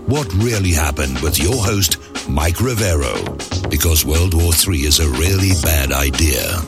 What really happened with your host, Mike Rivero, because World War III is a really bad idea.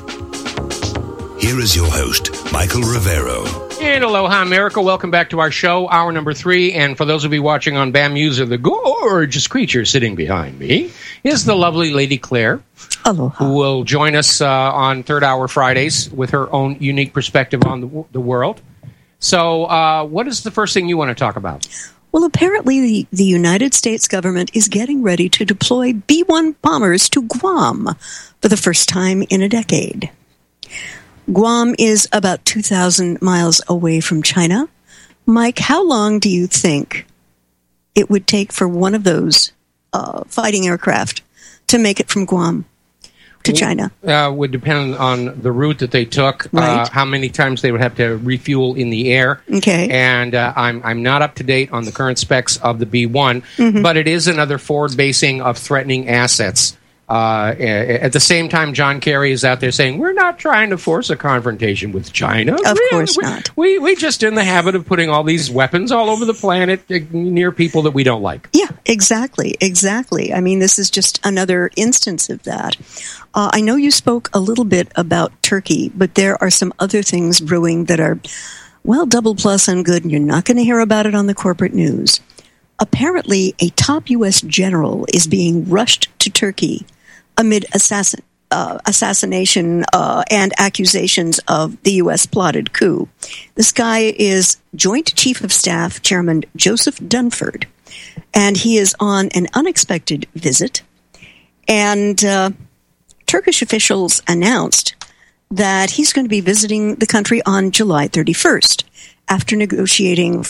Here is your host, Michael Rivero. And aloha, America. Welcome back to our show, hour number 3. And for those of you watching on BAM User, the gorgeous creature sitting behind me is the lovely Lady Claire. Aloha. Who will join us on Third Hour Fridays with her own unique perspective on the world. So what is the first thing you want to talk about? Well, apparently the United States government is getting ready to deploy B-1 bombers to Guam for the first time in a decade. Guam is about 2,000 miles away from China. Mike, how long do you think it would take for one of those fighting aircraft to make it from Guam to China? Would depend on the route that they took, right. How many times they would have to refuel in the air. Okay. And I'm not up to date on the current specs of the B-1, but it is another forward basing of threatening assets. At the same time, John Kerry is out there saying, we're not trying to force a confrontation with China. Of course not. We just in the habit of putting all these weapons all over the planet near people that we don't like. Yeah, exactly. I mean, this is just another instance of that. I know you spoke a little bit about Turkey, but there are some other things brewing that are, well, double plus and good, and you're not going to hear about it on the corporate news. Apparently, a top U.S. general is being rushed to Turkey amid assassination and accusations of the U.S. plotted coup. This guy is Joint Chief of Staff Chairman Joseph Dunford, and he is on an unexpected visit. And Turkish officials announced that he's going to be visiting the country on July 31st after negotiating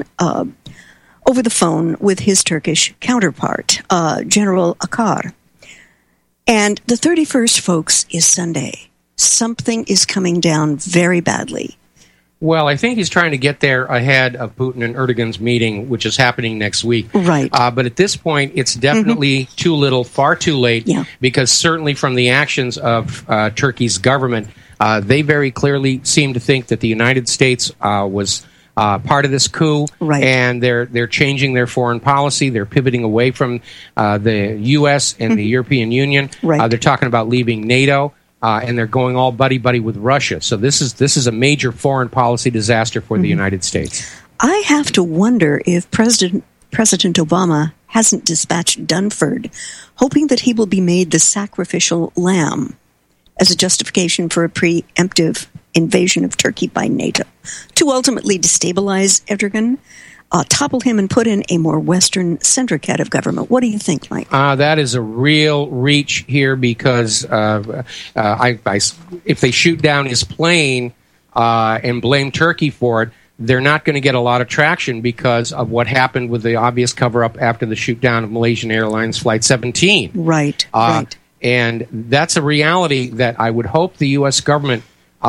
over the phone with his Turkish counterpart, General Akar. And the 31st, folks, is Sunday. Something is coming down very badly. Well, I think he's trying to get there ahead of Putin and Erdogan's meeting, which is happening next week. Right. But at this point, it's definitely too little, far too late, because certainly from the actions of Turkey's government, they very clearly seem to think that the United States was part of this coup, right. And they're changing their foreign policy. They're pivoting away from the U.S. and the European Union. Right. They're talking about leaving NATO, and they're going all buddy-buddy with Russia. So this is a major foreign policy disaster for the United States. I have to wonder if President Obama hasn't dispatched Dunford, hoping that he will be made the sacrificial lamb as a justification for a preemptive invasion of Turkey by NATO, to ultimately destabilize Erdogan, topple him, and put in a more Western-centric head of government. What do you think, Mike? That is a real reach here because if they shoot down his plane and blame Turkey for it, they're not going to get a lot of traction because of what happened with the obvious cover-up after the shoot-down of Malaysian Airlines Flight 17. Right, right. And that's a reality that I would hope the U.S. government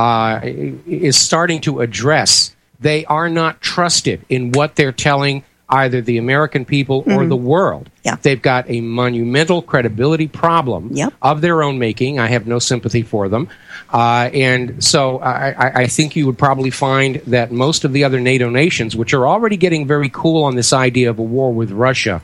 is starting to address. They are not trusted in what they're telling either the American people or the world. Yeah. They've got a monumental credibility problem of their own making. I have no sympathy for them. And so I think you would probably find that most of the other NATO nations, which are already getting very cool on this idea of a war with Russia,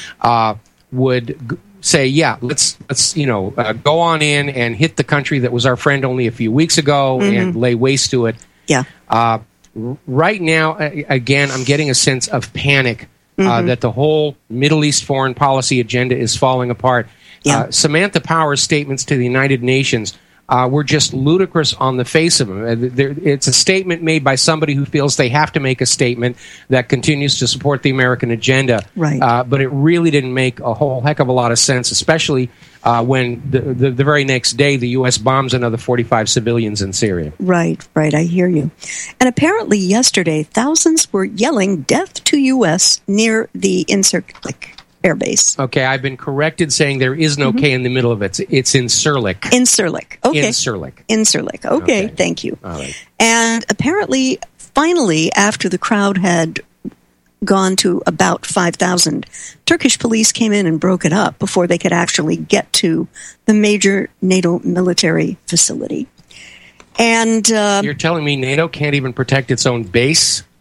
would say, let's go on in and hit the country that was our friend only a few weeks ago and lay waste to it. Yeah. Right now, again, I'm getting a sense of panic that the whole Middle East foreign policy agenda is falling apart. Yeah. Samantha Power's statements to the United Nations were just ludicrous on the face of them. It's a statement made by somebody who feels they have to make a statement that continues to support the American agenda. Right. But it really didn't make a whole heck of a lot of sense, especially when the very next day the U.S. bombs another 45 civilians in Syria. Right, I hear you. And apparently yesterday, thousands were yelling death to U.S. near the Incirlik Air Base. Okay, I've been corrected saying there is no K in the middle of it. It's Incirlik. Incirlik, okay. Incirlik, okay, thank you. All right. And apparently, finally, after the crowd had gone to about 5,000, Turkish police came in and broke it up before they could actually get to the major NATO military facility. And you're telling me NATO can't even protect its own base?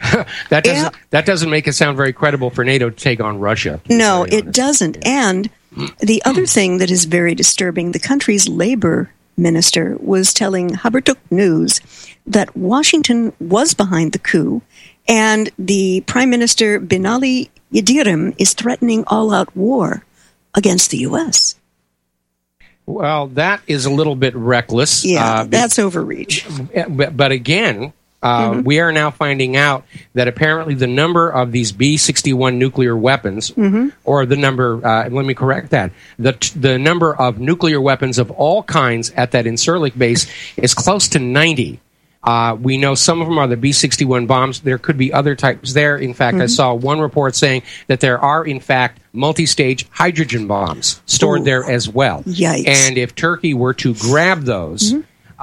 That doesn't make it sound very credible for NATO to take on Russia. No, it doesn't. And the other thing that is very disturbing, the country's labor minister was telling Haberturk News that Washington was behind the coup, and the Prime Minister Binali Yildirim is threatening all-out war against the U.S. Well, that is a little bit reckless. Yeah, that's overreach. But again, we are now finding out that apparently the number of these B-61 nuclear weapons, or the number, let me correct that, the number of nuclear weapons of all kinds at that Incirlik base is close to 90. We know some of them are the B-61 bombs. There could be other types there. In fact, I saw one report saying that there are, in fact, multi-stage hydrogen bombs stored there as well. Yikes. And if Turkey were to grab those,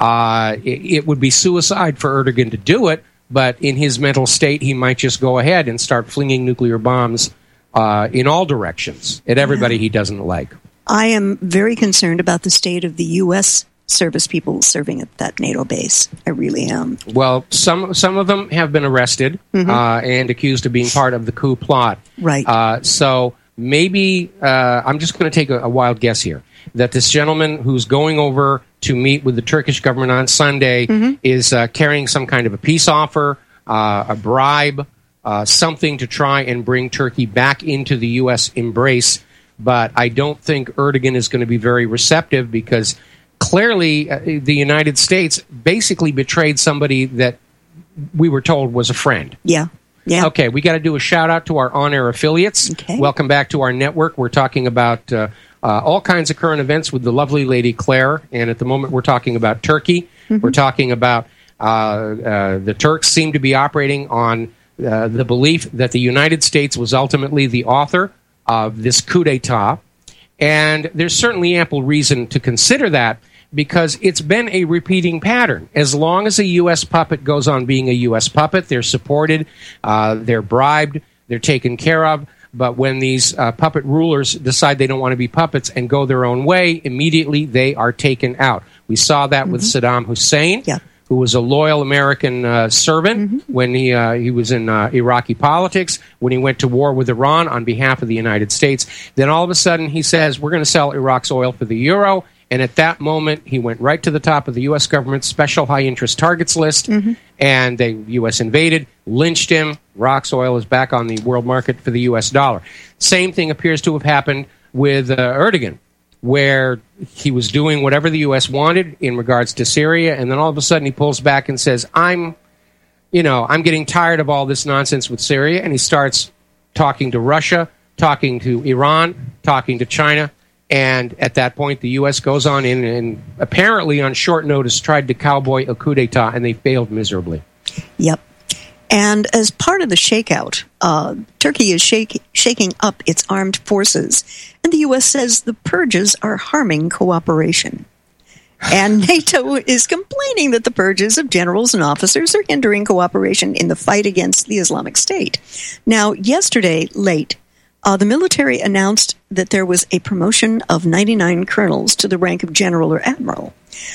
it would be suicide for Erdogan to do it, but in his mental state, he might just go ahead and start flinging nuclear bombs in all directions at everybody he doesn't like. I am very concerned about the state of the U.S. service people serving at that NATO base. I really am. Well, some of them have been arrested and accused of being part of the coup plot. Right. So maybe, I'm just going to take a wild guess here, that this gentleman who's going over to meet with the Turkish government on Sunday is carrying some kind of a peace offer, a bribe, something to try and bring Turkey back into the U.S. embrace. But I don't think Erdogan is going to be very receptive, because clearly the United States basically betrayed somebody that we were told was a friend. Yeah. Okay, we got to do a shout-out to our on-air affiliates. Okay. Welcome back to our network. We're talking about all kinds of current events with the lovely lady Claire, and at the moment we're talking about Turkey. We're talking about the Turks seem to be operating on the belief that the United States was ultimately the author of this coup d'etat, and there's certainly ample reason to consider that, because it's been a repeating pattern. As long as a U.S. puppet goes on being a U.S. puppet, they're supported, they're bribed, they're taken care of. But when these puppet rulers decide they don't want to be puppets and go their own way, immediately they are taken out. We saw that with Saddam Hussein, who was a loyal American servant when he was in Iraqi politics, when he went to war with Iran on behalf of the United States. Then all of a sudden he says, we're going to sell Iraq's oil for the euro. And at that moment, he went right to the top of the U.S. government's special high-interest targets list, and the U.S. invaded, lynched him. Iraq's oil is back on the world market for the U.S. dollar. Same thing appears to have happened with Erdogan, where he was doing whatever the U.S. wanted in regards to Syria, and then all of a sudden he pulls back and says, I'm getting tired of all this nonsense with Syria, and he starts talking to Russia, talking to Iran, talking to China. And at that point, the U.S. goes on in and apparently on short notice tried to cowboy a coup d'etat, and they failed miserably. Yep. And as part of the shakeout, Turkey is shaking up its armed forces, and the U.S. says the purges are harming cooperation. And NATO is complaining that the purges of generals and officers are hindering cooperation in the fight against the Islamic State. Now, yesterday, late, the military announced that there was a promotion of 99 colonels to the rank of general or admiral.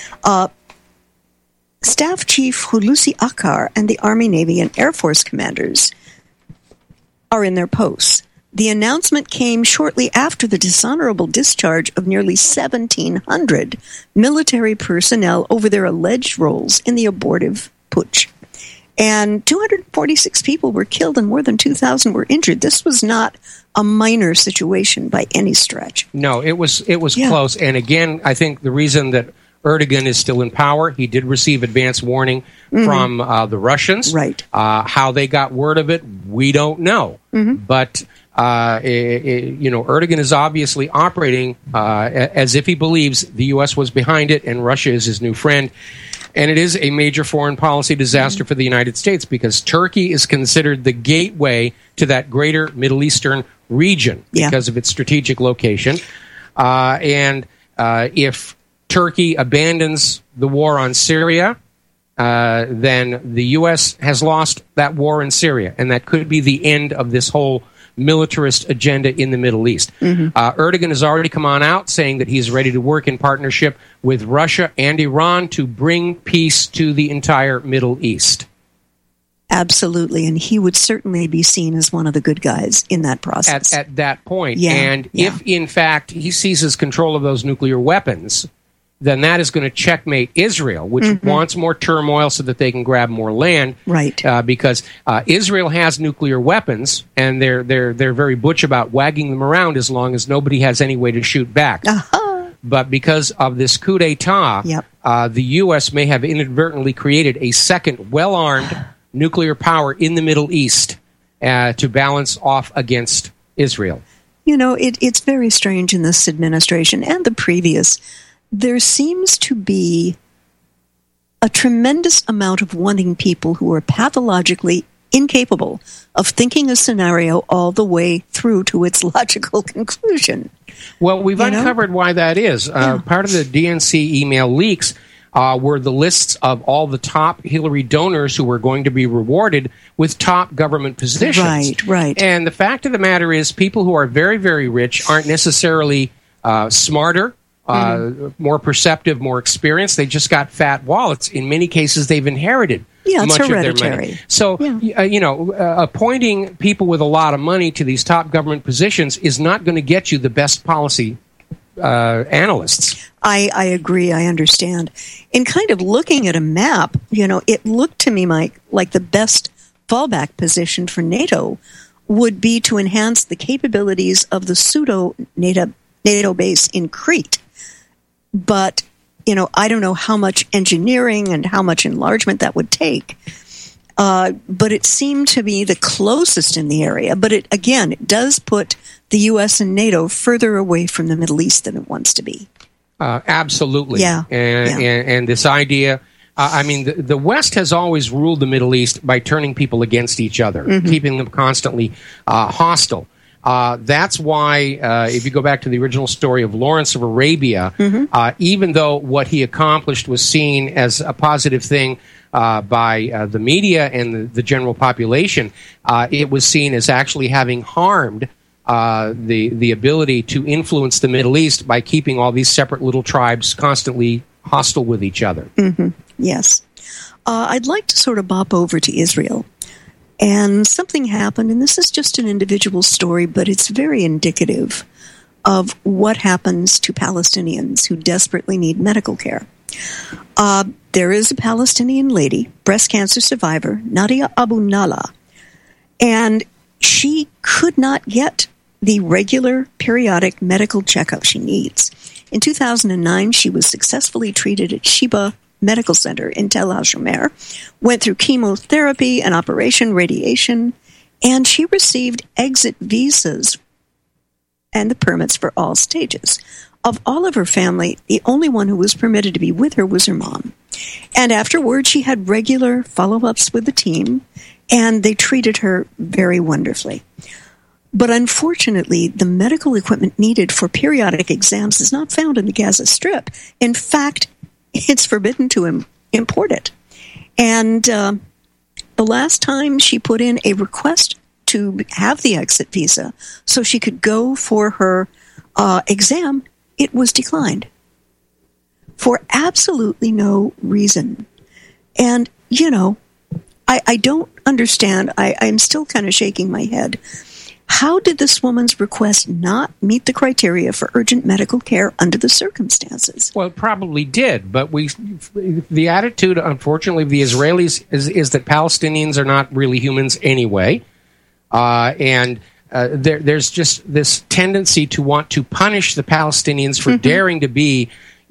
Staff Chief Hulusi Akar and the Army, Navy, and Air Force commanders are in their posts. The announcement came shortly after the dishonorable discharge of nearly 1,700 military personnel over their alleged roles in the abortive putsch. And 246 people were killed and more than 2,000 were injured. This was not a minor situation by any stretch. No, it was close. And again, I think the reason that Erdogan is still in power, he did receive advance warning from the Russians. Right. How they got word of it, we don't know. But Erdogan is obviously operating as if he believes the U.S. was behind it and Russia is his new friend. And it is a major foreign policy disaster for the United States, because Turkey is considered the gateway to that greater Middle Eastern region because of its strategic location. And if Turkey abandons the war on Syria, then the U.S. has lost that war in Syria, and that could be the end of this whole militarist agenda in the Middle East. Erdogan has already come on out saying that he's ready to work in partnership with Russia and Iran to bring peace to the entire Middle East. Absolutely, and he would certainly be seen as one of the good guys in that process. At that point. If, in fact, he seizes control of those nuclear weapons, then that is going to checkmate Israel, which wants more turmoil so that they can grab more land. Right. Because Israel has nuclear weapons, and they're very butch about wagging them around as long as nobody has any way to shoot back. But because of this coup d'etat, the U.S. may have inadvertently created a second well-armed nuclear power in the Middle East to balance off against Israel. You know, it's very strange in this administration and the previous. There seems to be a tremendous amount of wanting people who are pathologically incapable of thinking a scenario all the way through to its logical conclusion. Well, we've uncovered why that is. Part of the DNC email leaks were the lists of all the top Hillary donors who were going to be rewarded with top government positions. Right. And the fact of the matter is people who are very, very rich aren't necessarily smarter, more perceptive, more experienced. They just got fat wallets. In many cases, they've inherited much of their money. So, appointing people with a lot of money to these top government positions is not going to get you the best policy analysts. I agree. I understand. In kind of looking at a map, it looked to me, Mike, like the best fallback position for NATO would be to enhance the capabilities of the pseudo-NATO base in Crete. But, I don't know how much engineering and how much enlargement that would take. But it seemed to be the closest in the area. But it does put the U.S. and NATO further away from the Middle East than it wants to be. Absolutely. Yeah. And this idea, the West has always ruled the Middle East by turning people against each other, keeping them constantly hostile. That's why, if you go back to the original story of Lawrence of Arabia, even though what he accomplished was seen as a positive thing by the media and the general population, it was seen as actually having harmed the ability to influence the Middle East by keeping all these separate little tribes constantly hostile with each other. Yes. I'd like to sort of bop over to Israel. And something happened, and this is just an individual story, but it's very indicative of what happens to Palestinians who desperately need medical care. There is a Palestinian lady, breast cancer survivor, Nadia Abu Nala, and she could not get the regular periodic medical checkup she needs. In 2009, she was successfully treated at Sheba Medical Center in Tel HaShomer, went through chemotherapy, an operation, radiation, and she received exit visas and the permits for all stages. Of all of her family, the only one who was permitted to be with her was her mom. And afterward, she had regular follow-ups with the team, and they treated her very wonderfully. But unfortunately, the medical equipment needed for periodic exams is not found in the Gaza Strip. In fact, it's forbidden to import it. And the last time she put in a request to have the exit visa so she could go for her exam, it was declined for absolutely no reason. And, I don't understand. I'm still kind of shaking my head. How did this woman's request not meet the criteria for urgent medical care under the circumstances? Well, it probably did, but the attitude, unfortunately, of the Israelis is that Palestinians are not really humans anyway, and there's just this tendency to want to punish the Palestinians for daring to be,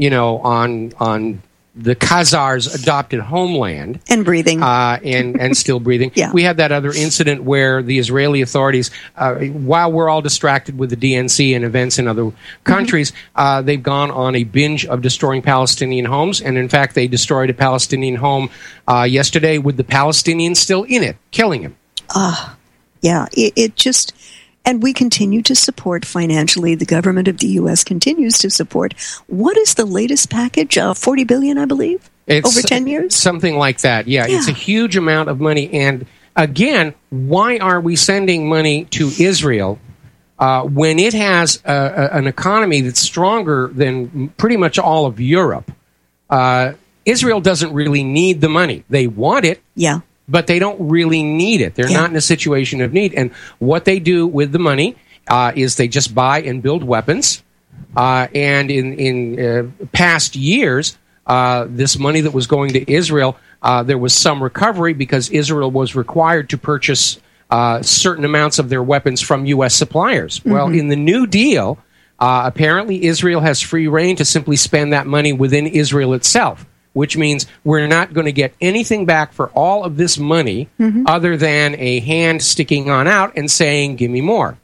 on the Khazars' adopted homeland. And breathing. And still breathing. Yeah. We had that other incident where the Israeli authorities, while we're all distracted with the DNC and events in other countries, they've gone on a binge of destroying Palestinian homes. And in fact, they destroyed a Palestinian home yesterday with the Palestinians still in it, killing him. Yeah, it just... And we continue to support financially. The government of the U.S. continues to support. What is the latest package? $40 billion, I believe, over 10 years? Something like that, yeah. It's a huge amount of money. And again, why are we sending money to Israel when it has an economy that's stronger than pretty much all of Europe? Israel doesn't really need the money. They want it. Yeah. but they don't really need it. They're not in a situation of need. And what they do with the money is they just buy and build weapons. And in past years, this money that was going to Israel, there was some recovery because Israel was required to purchase certain amounts of their weapons from U.S. suppliers. Mm-hmm. Well, in the New Deal, apparently Israel has free reign to simply spend that money within Israel itself, which means we're not going to get anything back for all of this money other than a hand sticking on out and saying, give me more.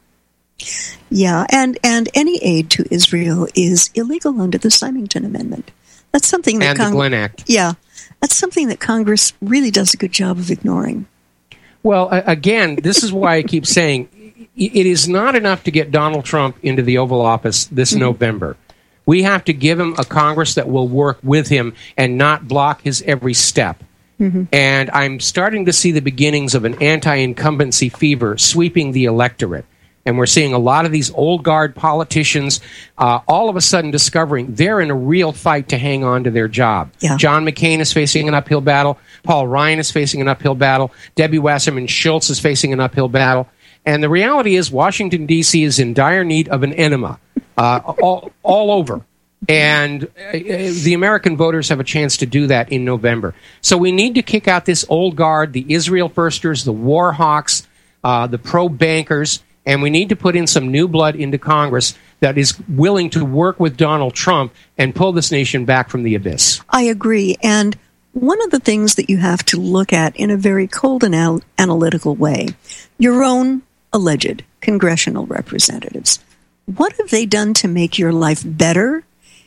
Yeah, and any aid to Israel is illegal under the Symington Amendment. That's something that the Glenn Act. Yeah, that's something that Congress really does a good job of ignoring. Well, again, this is why I keep saying it is not enough to get Donald Trump into the Oval Office this November. We have to give him a Congress that will work with him and not block his every step. And I'm starting to see the beginnings of an anti-incumbency fever sweeping the electorate. And we're seeing a lot of these old guard politicians all of a sudden discovering they're in a real fight to hang on to their job. Yeah. John McCain is facing an uphill battle. Paul Ryan is facing an uphill battle. Debbie Wasserman Schultz is facing an uphill battle. And the reality is Washington, D.C. is in dire need of an enema all over. And the American voters have a chance to do that in November. So we need to kick out this old guard, the Israel firsters, the war hawks, the pro-bankers, and we need to put in some new blood into Congress that is willing to work with Donald Trump and pull this nation back from the abyss. I agree. And one of the things that you have to look at in a very cold and analytical way, your own alleged congressional representatives, what have they done to make your life better,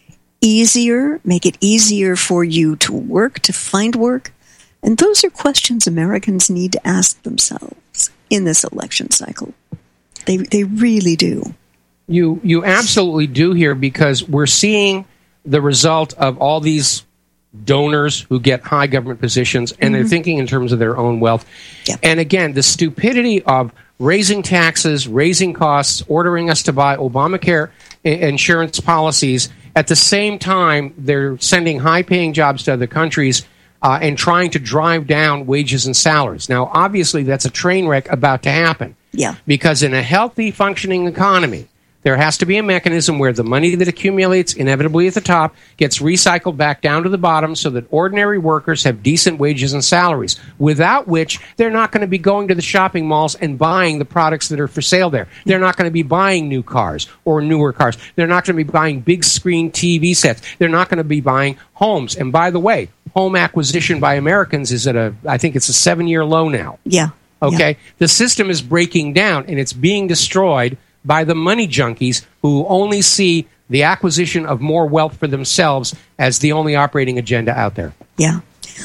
easier, make it easier for you to work, to find work? And those are questions Americans need to ask themselves in this election cycle. They really do. You absolutely do here, because we're seeing the result of all these donors who get high government positions, and they're thinking in terms of their own wealth. Yep. And again, the stupidity of raising taxes, raising costs, ordering us to buy Obamacare insurance policies. At the same time, they're sending high-paying jobs to other countries and trying to drive down wages and salaries. Now, obviously, that's a train wreck about to happen. Yeah. Because in a healthy, functioning economy, there has to be a mechanism where the money that accumulates inevitably at the top gets recycled back down to the bottom so that ordinary workers have decent wages and salaries, without which they're not going to be going to the shopping malls and buying the products that are for sale there. They're not going to be buying new cars or newer cars. They're not going to be buying big screen TV sets. They're not going to be buying homes. And by the way, home acquisition by Americans is I think it's a 7-year low now. Yeah. Okay? Yeah. The system is breaking down, and it's being destroyed by the money junkies who only see the acquisition of more wealth for themselves as the only operating agenda out there. Yeah.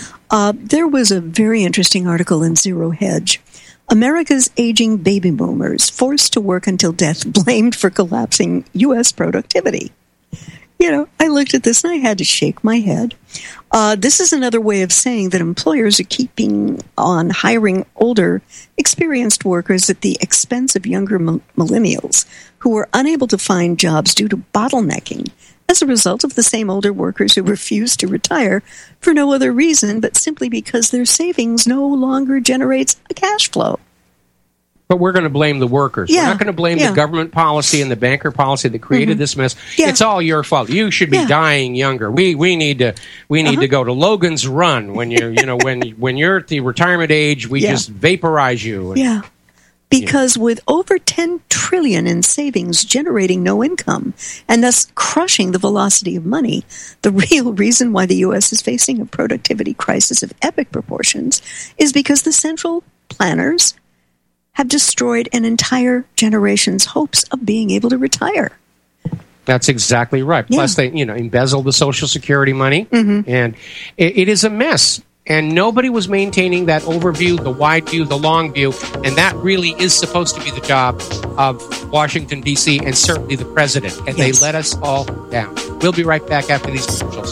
There was a very interesting article in Zero Hedge. America's aging baby boomers forced to work until death, blamed for collapsing U.S. productivity. You know, I looked at this and I had to shake my head. This is another way of saying that employers are keeping on hiring older, experienced workers at the expense of younger millennials who are unable to find jobs due to bottlenecking as a result of the same older workers who refuse to retire for no other reason but simply because their savings no longer generates a cash flow. But we're going to blame the workers. Yeah. We're not going to blame the government policy and the banker policy that created this mess. Yeah. It's all your fault. You should be dying younger. We need to go to Logan's Run when you're when you're at the retirement age. We just vaporize you. And, because with over $10 trillion in savings generating no income and thus crushing the velocity of money, the real reason why the U.S. is facing a productivity crisis of epic proportions is because the central planners have destroyed an entire generation's hopes of being able to retire. That's exactly right. Yeah. Plus, they embezzled the Social Security money, and it is a mess. And nobody was maintaining that overview, the wide view, the long view, and that really is supposed to be the job of Washington, D.C., and certainly the president. And they let us all down. We'll be right back after these commercials.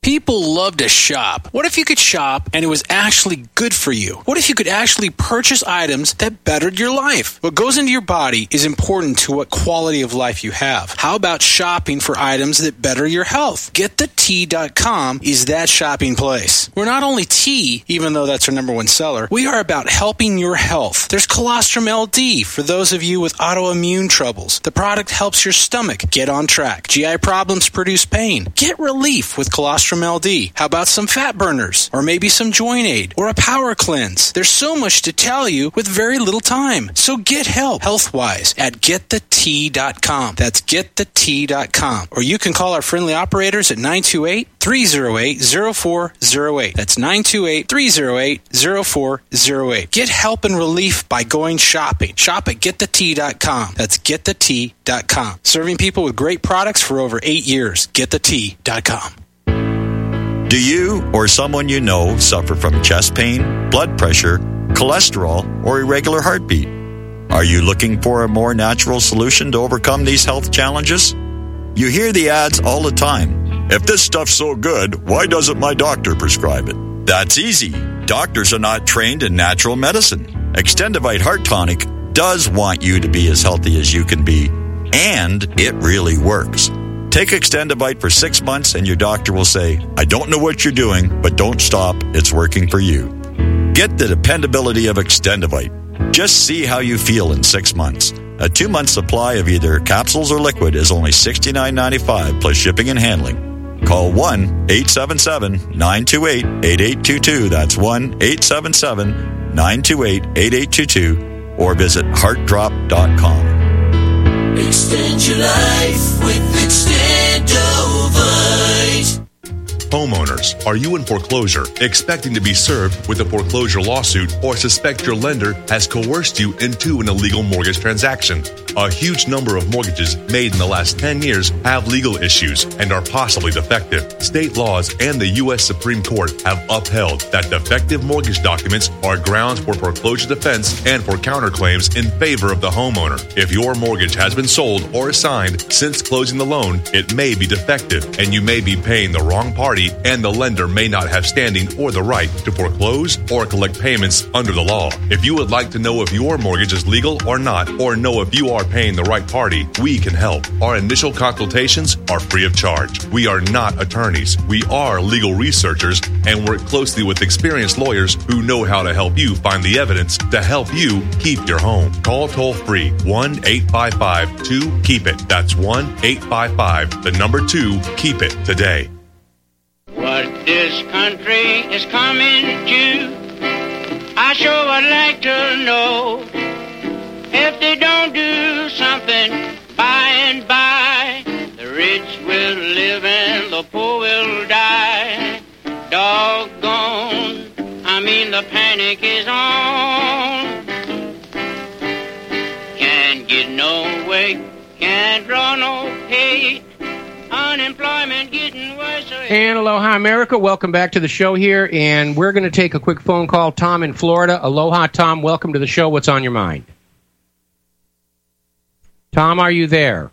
People love to shop. What if you could shop and it was actually good for you? What if you could actually purchase items that bettered your life? What goes into your body is important to what quality of life you have. How about shopping for items that better your health? GetTheT.com is that shopping place. We're not only tea, even though that's our number one seller, we are about helping your health. There's Colostrum LD for those of you with autoimmune troubles. The product helps your stomach get on track. GI problems produce pain. Get relief with Colostrum LD. How about some fat burners? Or maybe some joint aid? Or a power cleanse? There's so much to tell you with very little time. So get help health-wise at GetTheT.com. That's GetTheT.com. Or you can call our friendly operators at 928-308-0408. That's 928-308-0408. Get help and relief by going shopping. Shop at GetTheT.com. That's GetTheT.com. Serving people with great products for over 8 years. GetTheT.com. Do you or someone you know suffer from chest pain, blood pressure, cholesterol, or irregular heartbeat? Are you looking for a more natural solution to overcome these health challenges? You hear the ads all the time. If this stuff's so good, why doesn't my doctor prescribe it? That's easy. Doctors are not trained in natural medicine. Extendivite Heart Tonic does want you to be as healthy as you can be, and it really works. Take Extendivite for 6 months and your doctor will say, I don't know what you're doing, but don't stop. It's working for you. Get the dependability of Extendivite. Just see how you feel in 6 months. A 2-month supply of either capsules or liquid is only $69.95 plus shipping and handling. Call 1-877-928-8822. That's 1-877-928-8822 or visit heartdrop.com. Extend your life with Extendovite. Homeowners, are you in foreclosure, expecting to be served with a foreclosure lawsuit, or suspect your lender has coerced you into an illegal mortgage transaction? A huge number of mortgages made in the last 10 years have legal issues and are possibly defective. State laws and the U.S. Supreme Court have upheld that defective mortgage documents are grounds for foreclosure defense and for counterclaims in favor of the homeowner. If your mortgage has been sold or assigned since closing the loan, it may be defective and you may be paying the wrong party, and the lender may not have standing or the right to foreclose or collect payments under the law. If you would like to know if your mortgage is legal or not, or know if you are paying the right party, we can help. Our initial consultations are free of charge. We are not attorneys. We are legal researchers and work closely with experienced lawyers who know how to help you find the evidence to help you keep your home. Call toll-free 1-855-2-KEEP-IT. That's 1-855-2-KEEP-IT today. What this country is coming to, I sure would like to know. If they don't do something by and by, the rich will live and the poor will die. Doggone, I mean the panic is on. Can't get no way, can't draw no pay. Unemployment getting worse. And aloha, America. Welcome back to the show here. And we're going to take a quick phone call. Tom in Florida. Aloha, Tom. Welcome to the show. What's on your mind? Tom, are you there?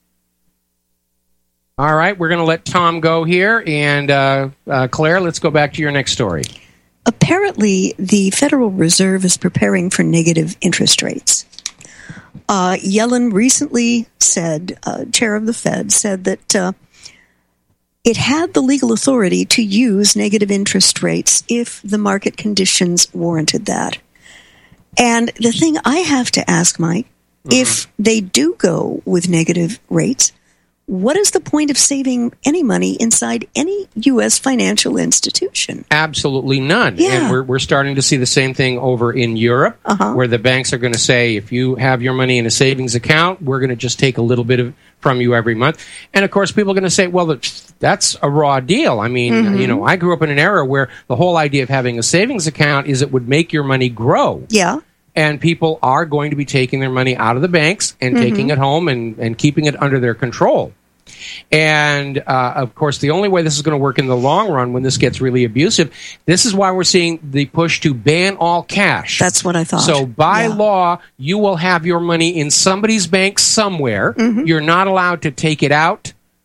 All right. We're going to let Tom go here. And Claire, let's go back to your next story. Apparently, the Federal Reserve is preparing for negative interest rates. Yellen recently said, chair of the Fed, said that it had the legal authority to use negative interest rates if the market conditions warranted that. And the thing I have to ask, Mike, if they do go with negative rates, what is the point of saving any money inside any U.S. financial institution? Absolutely none. Yeah. And we're starting to see the same thing over in Europe, where the banks are going to say, if you have your money in a savings account, we're going to just take a little bit from you every month. And, of course, people are going to say, well, that's a raw deal. I mean, you know, I grew up in an era where the whole idea of having a savings account is it would make your money grow. Yeah. And people are going to be taking their money out of the banks and taking it home and keeping it under their control. And, of course, the only way this is going to work in the long run when this gets really abusive, this is why we're seeing the push to ban all cash. That's what I thought. So by law, you will have your money in somebody's bank somewhere. You're not allowed to take it out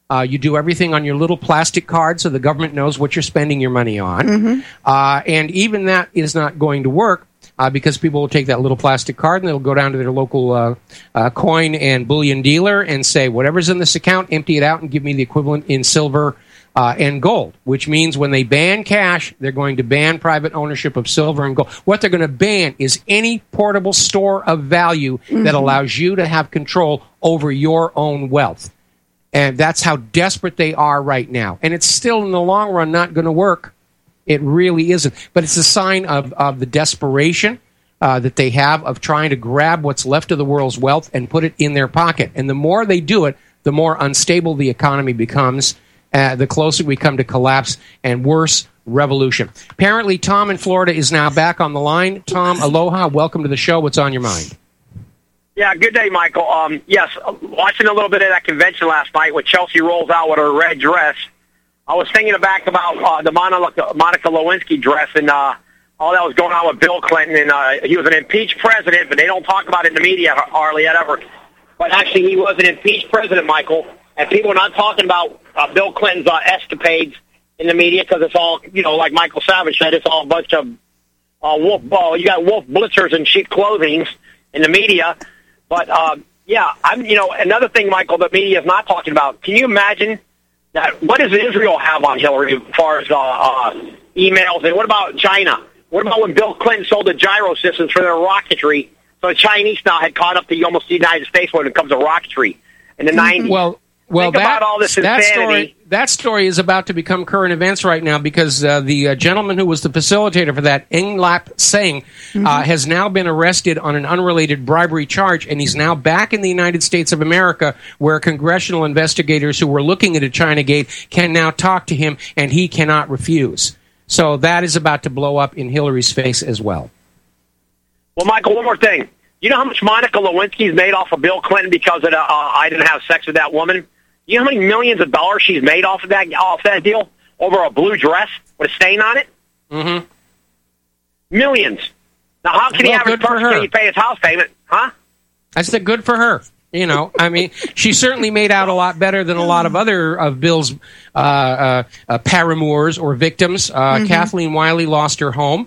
You do everything on your little plastic card so the government knows what you're spending your money on. Mm-hmm. And even that is not going to work because people will take that little plastic card and they'll go down to their local coin and bullion dealer and say, whatever's in this account, empty it out and give me the equivalent in silver and gold, which means when they ban cash, they're going to ban private ownership of silver and gold. What they're going to ban is any portable store of value that allows you to have control over your own wealth. And that's how desperate they are right now. And it's still, in the long run, not going to work. It really isn't. But it's a sign of the desperation that they have of trying to grab what's left of the world's wealth and put it in their pocket. And the more they do it, the more unstable the economy becomes, the closer we come to collapse and worse, revolution. Apparently, Tom in Florida is now back on the line. Tom, aloha. Welcome to the show. What's on your mind? Yeah, good day, Michael. Yes, watching a little bit of that convention last night when Chelsea rolls out with her red dress, I was thinking back about the Monica Lewinsky dress and all that was going on with Bill Clinton. And he was an impeached president, but they don't talk about it in the media hardly ever. But actually, he was an impeached president, Michael, and people are not talking about Bill Clinton's escapades in the media because it's all, like Michael Savage said, it's all a bunch of you got wolf blitzers and sheep clothing in the media. But, another thing, Michael, the media is not talking about. Can you imagine that? What does Israel have on Hillary as far as emails? And what about China? What about when Bill Clinton sold the gyro systems for their rocketry? So the Chinese now had caught up to almost the United States when it comes to rocketry in the 90s. Well, about all this insanity. That story is about to become current events right now because the gentleman who was the facilitator for that, Englap Singh, has now been arrested on an unrelated bribery charge, and he's now back in the United States of America where congressional investigators who were looking into Chinagate can now talk to him, and he cannot refuse. So that is about to blow up in Hillary's face as well. Well, Michael, one more thing. You know how much Monica Lewinsky's made off of Bill Clinton because of I didn't have sex with that woman? You know how many millions of dollars she's made off that deal over a blue dress with a stain on it? Mm-hmm. Millions. Now, how can he have his purse? Can he pay his house payment? Huh? I said, good for her. She certainly made out a lot better than a lot of other of Bill's paramours or victims. Kathleen Wiley lost her home.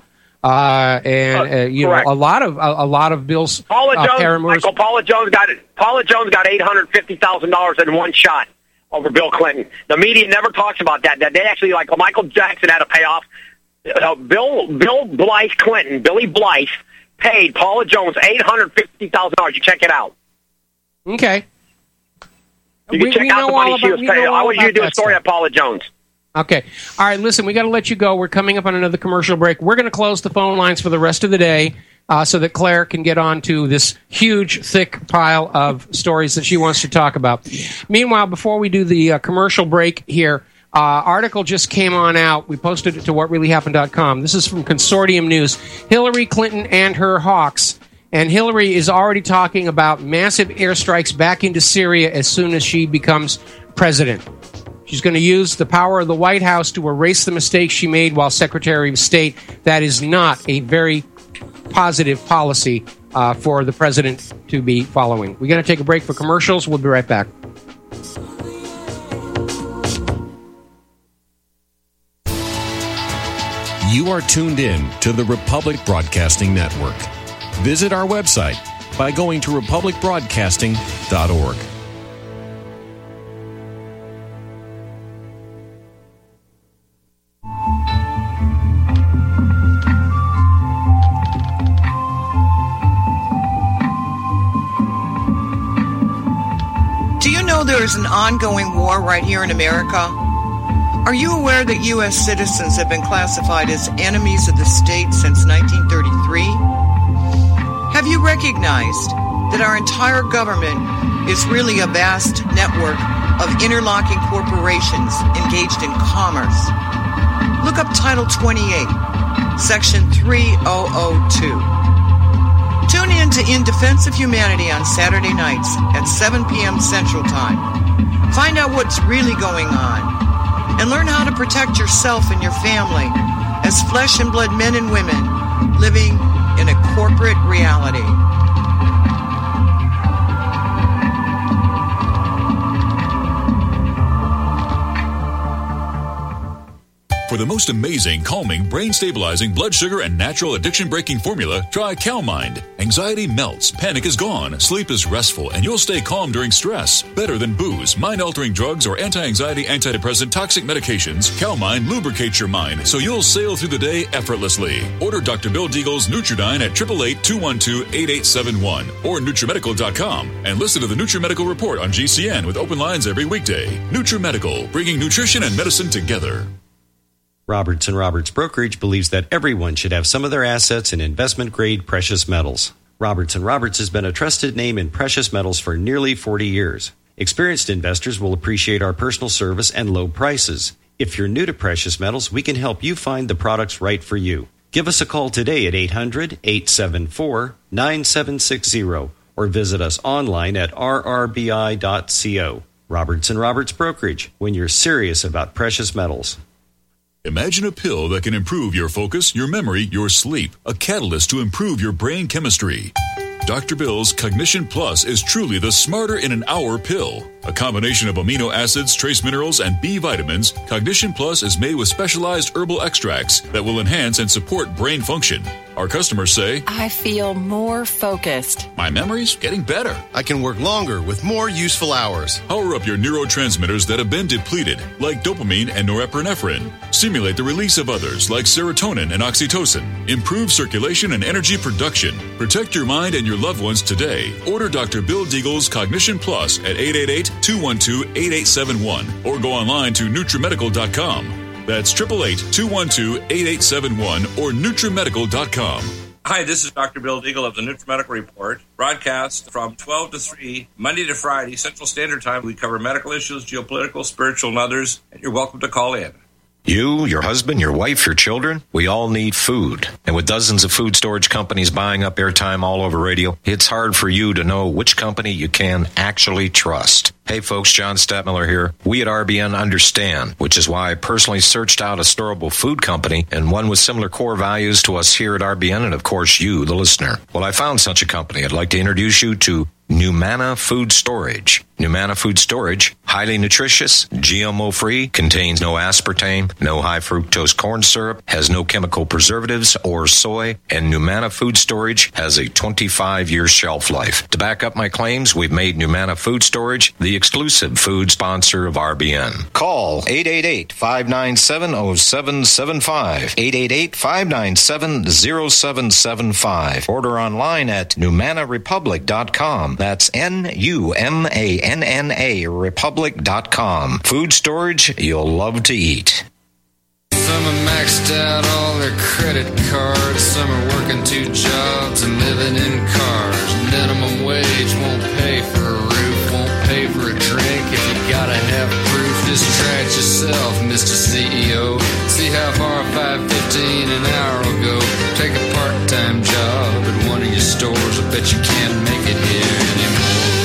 A lot of Bill's paramours. Michael, Paula Jones got $850,000 in one shot over Bill Clinton. The media never talks about that. That they actually, Michael Jackson had to pay off. Bill Blythe Clinton, Billy Blythe, paid Paula Jones $850,000. You check it out. Okay. You can check out the money she was paying. I want you to do a story on Paula Jones. Okay. All right, listen, we got to let you go. We're coming up on another commercial break. We're going to close the phone lines for the rest of the day so that Claire can get on to this huge, thick pile of stories that she wants to talk about. Meanwhile, before we do the commercial break here, article just came on out. We posted it to whatreallyhappened.com. This is from Consortium News. Hillary Clinton and her hawks. And Hillary is already talking about massive airstrikes back into Syria as soon as she becomes president. She's going to use the power of the White House to erase the mistakes she made while Secretary of State. That is not a very positive policy for the president to be following. We're going to take a break for commercials. We'll be right back. You are tuned in to the Republic Broadcasting Network. Visit our website by going to republicbroadcasting.org. Do you know there is an ongoing war right here in America? Are you aware that U.S. citizens have been classified as enemies of the state since 1933? Have you recognized that our entire government is really a vast network of interlocking corporations engaged in commerce? Look up Title 28, Section 3002. Tune in to In Defense of Humanity on Saturday nights at 7 p.m. Central Time. Find out what's really going on and learn how to protect yourself and your family as flesh and blood men and women living in a corporate reality. For the most amazing, calming, brain-stabilizing, blood sugar, and natural addiction-breaking formula, try CalMind. Anxiety melts, panic is gone, sleep is restful, and you'll stay calm during stress. Better than booze, mind-altering drugs, or anti-anxiety, antidepressant, toxic medications, CalMind lubricates your mind so you'll sail through the day effortlessly. Order Dr. Bill Deagle's Nutridyne at 888-212-8871 or NutriMedical.com and listen to the NutriMedical Report on GCN with open lines every weekday. NutriMedical, bringing nutrition and medicine together. Roberts & Roberts Brokerage believes that everyone should have some of their assets in investment-grade precious metals. Roberts & Roberts has been a trusted name in precious metals for nearly 40 years. Experienced investors will appreciate our personal service and low prices. If you're new to precious metals, we can help you find the products right for you. Give us a call today at 800-874-9760 or visit us online at rrbi.co. Roberts & Roberts Brokerage, when you're serious about precious metals. Imagine a pill that can improve your focus, your memory, your sleep. A catalyst to improve your brain chemistry. Dr. Bill's Cognition Plus is truly the smarter in an hour pill. A combination of amino acids, trace minerals, and B vitamins, Cognition Plus is made with specialized herbal extracts that will enhance and support brain function. Our customers say, I feel more focused. My memory's getting better. I can work longer with more useful hours. Power up your neurotransmitters that have been depleted, like dopamine and norepinephrine. Stimulate the release of others, like serotonin and oxytocin. Improve circulation and energy production. Protect your mind and your loved ones today. Order Dr. Bill Deagle's Cognition Plus at 888-212-8871 or go online to NutriMedical.com. That's 888-212-8871 or NutriMedical.com. Hi, this is Dr. Bill Deagle of the NutriMedical Report, broadcast from 12 to 3, Monday to Friday, Central Standard Time. We cover medical issues, geopolitical, spiritual, and others, and you're welcome to call in. You, your husband, your wife, your children, we all need food. And with dozens of food storage companies buying up airtime all over radio, it's hard for you to know which company you can actually trust. Hey folks, John Stadtmiller here. We at RBN understand, which is why I personally searched out a storable food company and one with similar core values to us here at RBN and of course you, the listener. Well, I found such a company. I'd like to introduce you to Numana Food Storage. Numana Food Storage, highly nutritious, GMO-free, contains no aspartame, no high-fructose corn syrup, has no chemical preservatives or soy, and Numana Food Storage has a 25-year shelf life. To back up my claims, we've made Numana Food Storage the exclusive food sponsor of RBN. Call 888-597-0775, 888-597-0775. Order online at NumanaRepublic.com. That's NUMANNA Republic.com. Food storage you'll love to eat. Some are maxed out all their credit cards. Some are working 2 jobs and living in cars. Minimum wage won't pay for a roof, won't pay for a drink. If you gotta have proof, just try it yourself, Mr. CEO. See how far $5.15 an hour will go. Take a part-time job at one of your stores. I bet you can't make it here anymore.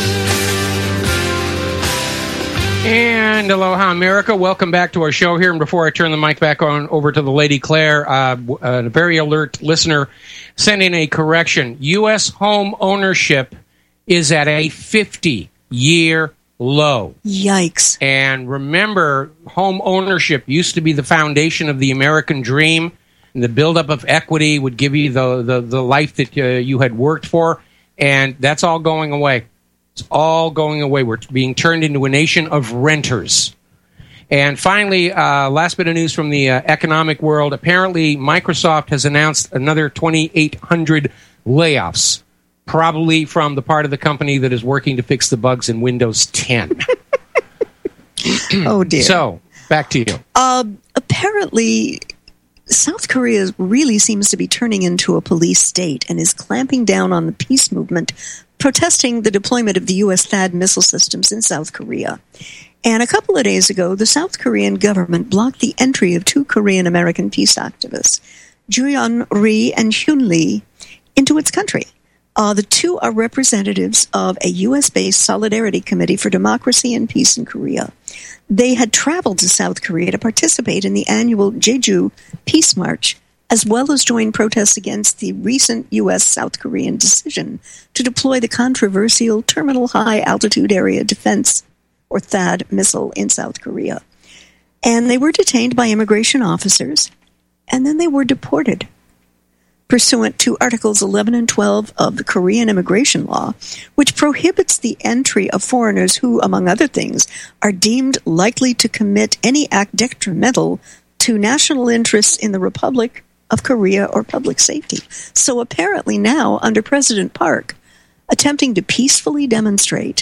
And aloha, America. Welcome back to our show here. And before I turn the mic back on over to the Lady Claire, a very alert listener sent in a correction. U.S. home ownership is at a 50-year low. Yikes. And remember, home ownership used to be the foundation of the American dream. And the buildup of equity would give you the life that you had worked for. And that's all going away. It's all going away. We're being turned into a nation of renters. And finally, last bit of news from the economic world. Apparently, Microsoft has announced another 2,800 layoffs, probably from the part of the company that is working to fix the bugs in Windows 10. Oh, dear. So, back to you. Apparently, South Korea really seems to be turning into a police state and is clamping down on the peace movement, protesting the deployment of the U.S. THAAD missile systems in South Korea. And a couple of days ago, the South Korean government blocked the entry of 2 Korean-American peace activists, Joo-yeon Ri and Hyun Lee, into its country. The 2 are representatives of a U.S.-based Solidarity Committee for Democracy and Peace in Korea. They had traveled to South Korea to participate in the annual Jeju Peace March, as well as join protests against the recent U.S.-South Korean decision to deploy the controversial Terminal High Altitude Area Defense, or THAAD, missile in South Korea. And they were detained by immigration officers, and then they were deported, pursuant to Articles 11 and 12 of the Korean immigration law, which prohibits the entry of foreigners who, among other things, are deemed likely to commit any act detrimental to national interests in the Republic of Korea or public safety. So apparently now, under President Park, attempting to peacefully demonstrate,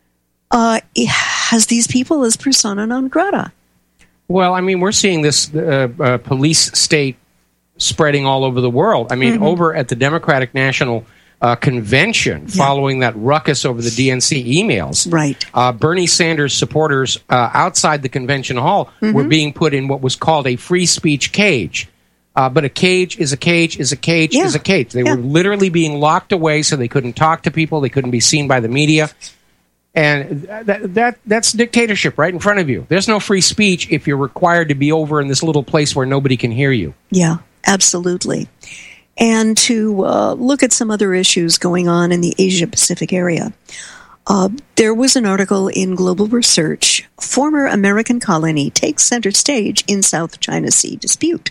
has these people as persona non grata. Well, I mean, we're seeing this police state spreading all over the world. I mean, over at the Democratic National Convention, following that ruckus over the DNC emails, Bernie Sanders supporters outside the convention hall were being put in what was called a free speech cage. But a cage is a cage is a cage is a cage. They were literally being locked away so they couldn't talk to people. They couldn't be seen by the media. And that's dictatorship right in front of you. There's no free speech if you're required to be over in this little place where nobody can hear you. Yeah, absolutely. And to look at some other issues going on in the Asia-Pacific area. There was an article in Global Research, Former American Colony Takes Center Stage in South China Sea Dispute.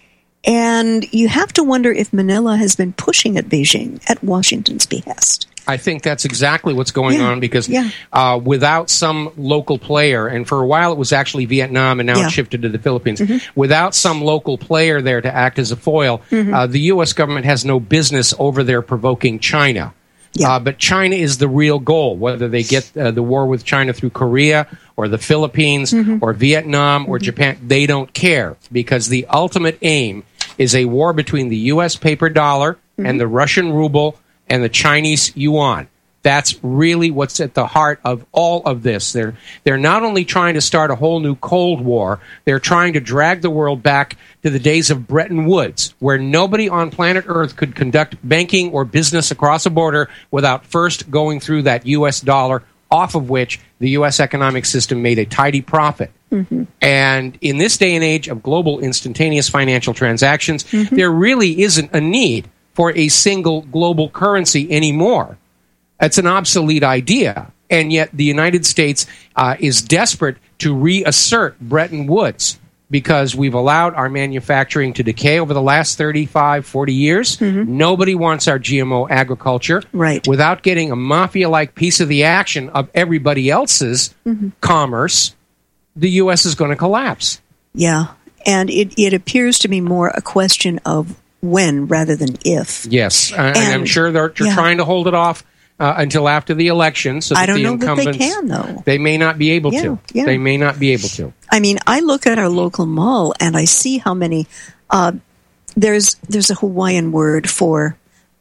And you have to wonder if Manila has been pushing at Beijing at Washington's behest. I think that's exactly what's going on because without some local player, and for a while it was actually Vietnam and now it's shifted to the Philippines, without some local player there to act as a foil, the U.S. government has no business over there provoking China. But China is the real goal, whether they get the war with China through Korea or the Philippines or Vietnam or Japan, they don't care because the ultimate aim is a war between the U.S. paper dollar and the Russian ruble and the Chinese yuan. That's really what's at the heart of all of this. They're not only trying to start a whole new Cold War, they're trying to drag the world back to the days of Bretton Woods, where nobody on planet Earth could conduct banking or business across a border without first going through that U.S. dollar, off of which the U.S. economic system made a tidy profit. And in this day and age of global instantaneous financial transactions, there really isn't a need for a single global currency anymore. It's an obsolete idea. And yet the United States is desperate to reassert Bretton Woods because we've allowed our manufacturing to decay over the last 35, 40 years. Nobody wants our GMO agriculture. Without getting a mafia-like piece of the action of everybody else's commerce, the U.S. is going to collapse. Yeah, and it appears to be more a question of when rather than if. Yes, and I'm sure they're trying to hold it off until after the election, so that the incumbents, that they can, though. They may not be able to. They may not be able to. I mean, I look at our local mall and I see how many. There's a Hawaiian word for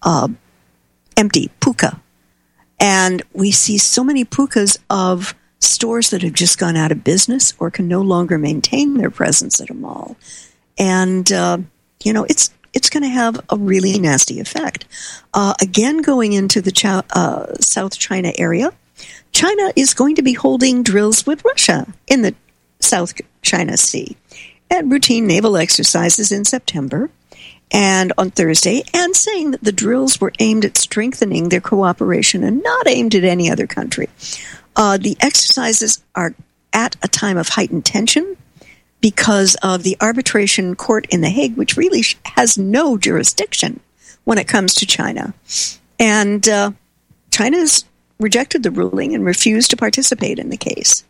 empty, puka, and we see so many pukas of stores that have just gone out of business or can no longer maintain their presence at a mall, and it's going to have a really nasty effect. Again, going into the South China area, China is going to be holding drills with Russia in the South China Sea and routine naval exercises in September and on Thursday, and saying that the drills were aimed at strengthening their cooperation and not aimed at any other country. The exercises are at a time of heightened tension because of the arbitration court in The Hague, which really has no jurisdiction when it comes to China. And China's rejected the ruling and refused to participate in the case.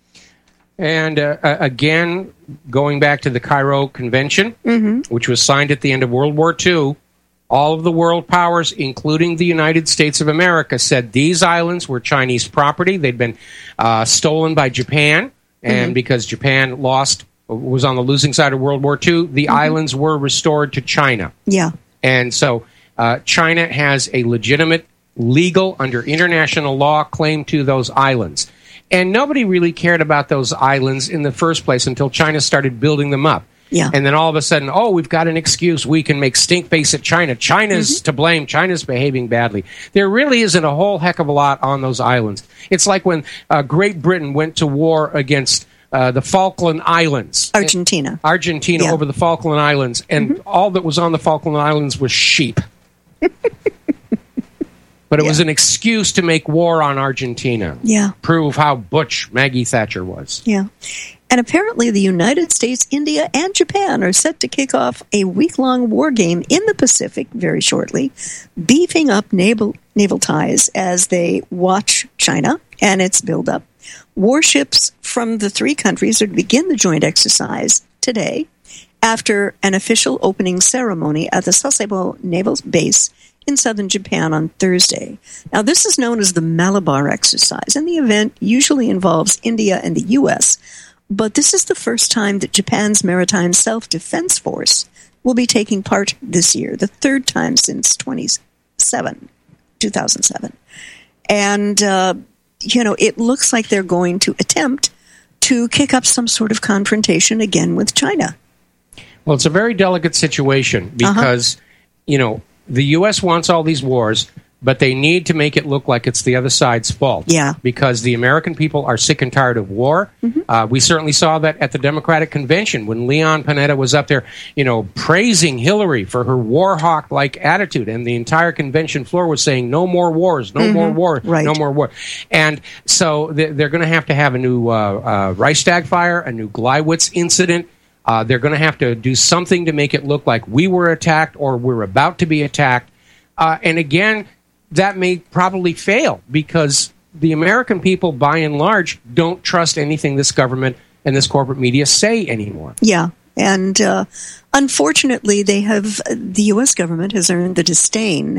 And again, going back to the Cairo Convention, which was signed at the end of World War II, all of the world powers, including the United States of America, said these islands were Chinese property. They'd been stolen by Japan, and because Japan was on the losing side of World War II, the islands were restored to China. And so China has a legitimate, legal, under international law, claim to those islands. And nobody really cared about those islands in the first place until China started building them up. And then all of a sudden, we've got an excuse. We can make stink face at China. China's to blame. China's behaving badly. There really isn't a whole heck of a lot on those islands. It's like when Great Britain went to war against the Falkland Islands. Argentina over the Falkland Islands. And all that was on the Falkland Islands was sheep. But it was an excuse to make war on Argentina. Prove how butch Maggie Thatcher was. And apparently the United States, India, and Japan are set to kick off a week-long war game in the Pacific very shortly, beefing up naval ties as they watch China and its buildup. Warships from the three countries are to begin the joint exercise today after an official opening ceremony at the Sasebo Naval Base in southern Japan on Thursday. Now, this is known as the Malabar exercise, and the event usually involves India and the U.S., but this is the first time that Japan's Maritime Self-Defense Force will be taking part this year, the third time since 2007. And, it looks like they're going to attempt to kick up some sort of confrontation again with China. Well, it's a very delicate situation because, the U.S. wants all these wars, but they need to make it look like it's the other side's fault. Yeah. Because the American people are sick and tired of war. Mm-hmm. We certainly saw that at the Democratic Convention when Leon Panetta was up there, praising Hillary for her war hawk-like attitude. And the entire convention floor was saying, no more wars, no more war, no more war. And so they're going to have a new Reichstag fire, a new Gleiwitz incident. They're going to have to do something to make it look like we were attacked or we're about to be attacked. And again, that may probably fail because the American people, by and large, don't trust anything this government and this corporate media say anymore. Yeah, and unfortunately, the U.S. government has earned the disdain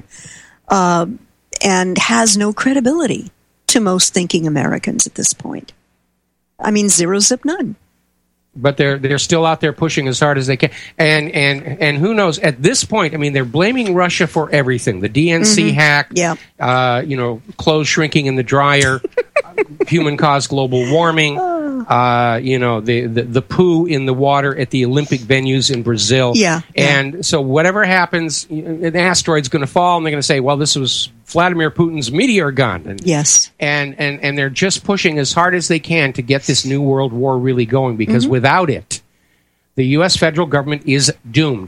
and has no credibility to most thinking Americans at this point. I mean, zero, zip, none. But they're still out there pushing as hard as they can, and who knows? At this point, I mean, they're blaming Russia for everything: the DNC hack, clothes shrinking in the dryer, human-caused global warming, the poo in the water at the Olympic venues in Brazil. And so whatever happens, an asteroid's going to fall, and they're going to say, "Well, this was Vladimir Putin's meteor gun." And, and they're just pushing as hard as they can to get this new world war really going, because without it, the U.S. federal government is doomed.